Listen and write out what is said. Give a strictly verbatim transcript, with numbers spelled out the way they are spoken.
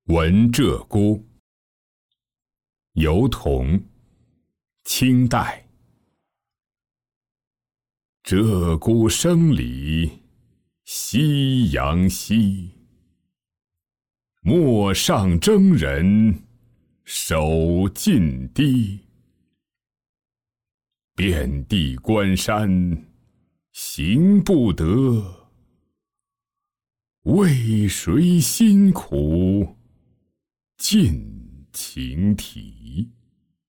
闻鹧鸪，尤童，清代。鹧鸪声里夕阳西，陌上征人手尽滴。遍地关山行不得，为谁辛苦尽情啼。